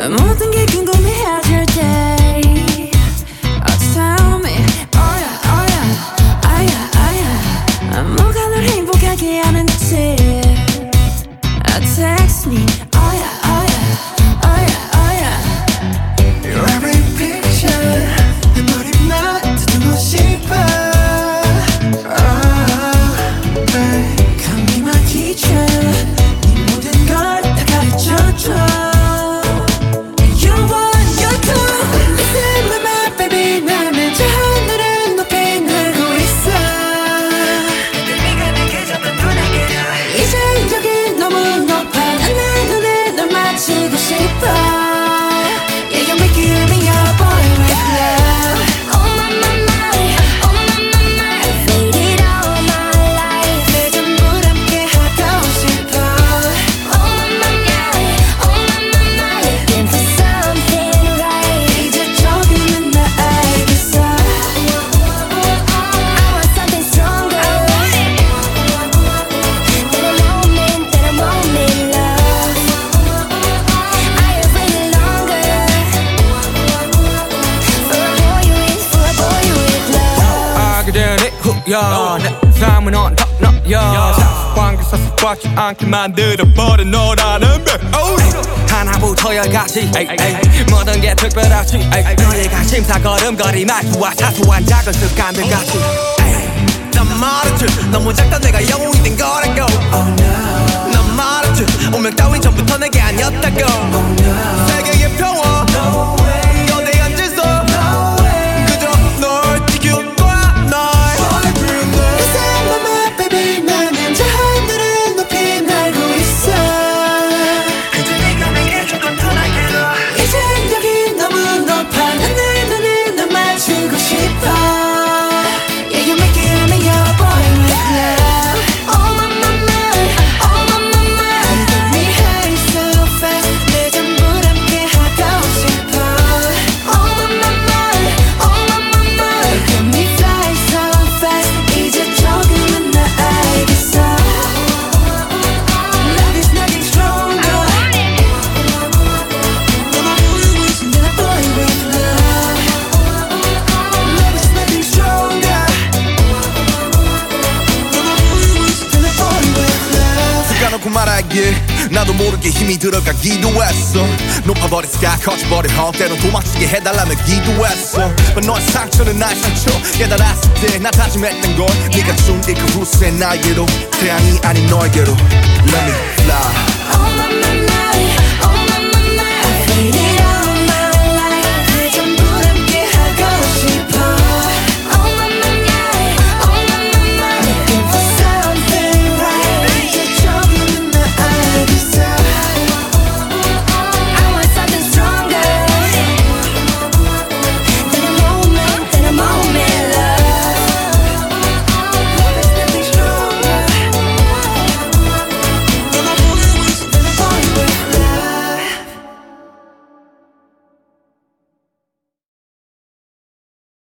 모든 게 궁금해질 때 tell me oh yeah oh yeah oh yeah oh yeah 뭐가 널 행복하게 하는지 text me oh yeah oh yeah oh yeah oh yeah Your every picture 내 머리만 듣고 싶어 Come be my teacher 네 모든 걸 다 가르쳐줘 내 삶은 언덕너여 관계사 습관치 않게 만들어버린 너라는 배 하나부터 열까지 모든 게 특별하지 너의 관심사 걸음걸이 말투와 사소한 작은 습관들 같이 난 말했지 너무 작다 내가 영웅이 된 거라고 난 말했지 운명 따윈 전부터 내게 아니었다고 세계의 평화 너내 앉아서 그저 널 지킬 거야 나도 모르게 힘이 들어가기도 했어 높아버린 스카 커져버린 헛 때론 도망치게 해달라며 기도했어 너의 상처는 나의 상처 깨달았을 때 나 다짐했던 걸 네가 준 이 그 후세 나에게로 태양이 아닌 너에게로 Let me